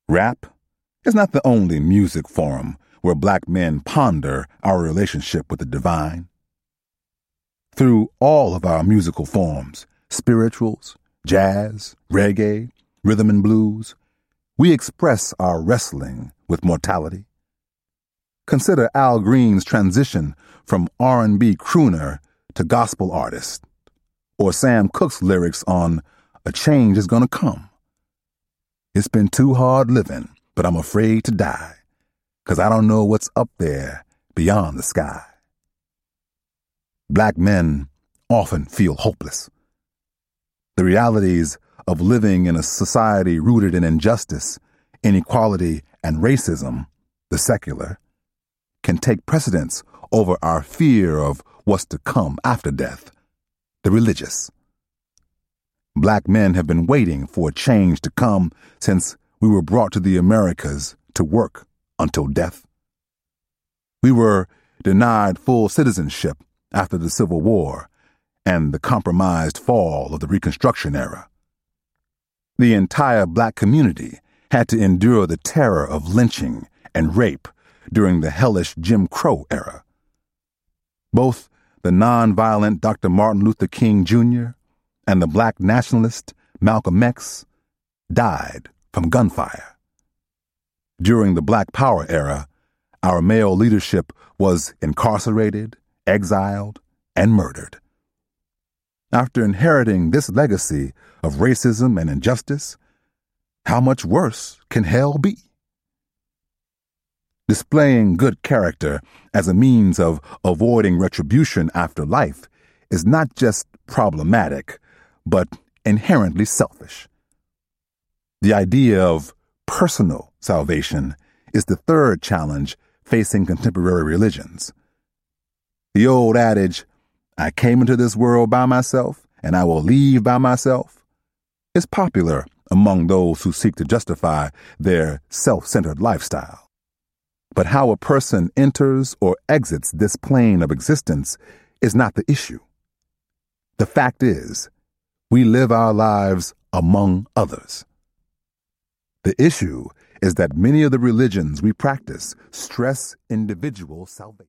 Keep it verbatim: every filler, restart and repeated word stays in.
Rap is not the only music forum where black men ponder our relationship with the divine. Through all of our musical forms, spirituals, jazz, reggae, rhythm and blues, we express our wrestling with mortality. Consider Al Green's transition from R and B crooner to gospel artist, or Sam Cooke's lyrics on "A Change Is Gonna Come." It's been too hard living, but I'm afraid to die, 'cause I don't know what's up there beyond the sky. Black men often feel hopeless. The realities of living in a society rooted in injustice, inequality, and racism, the secular, can take precedence over our fear of what's to come after death, the religious. Black men have been waiting for a change to come since we were brought to the Americas to work until death. We were denied full citizenship after the Civil War and the compromised fall of the Reconstruction era. The entire black community had to endure the terror of lynching and rape during the hellish Jim Crow era. Both the nonviolent Doctor Martin Luther King Junior and the black nationalist Malcolm X died from gunfire. During the Black Power era, our male leadership was incarcerated, exiled, and murdered. After inheriting this legacy of racism and injustice, how much worse can hell be? Displaying good character as a means of avoiding retribution after life is not just problematic, but inherently selfish. The idea of personal salvation is the third challenge facing contemporary religions. The old adage, "I came into this world by myself, and I will leave by myself," is popular among those who seek to justify their self-centered lifestyle. But how a person enters or exits this plane of existence is not the issue. The fact is, we live our lives among others. The issue is that many of the religions we practice stress individual salvation.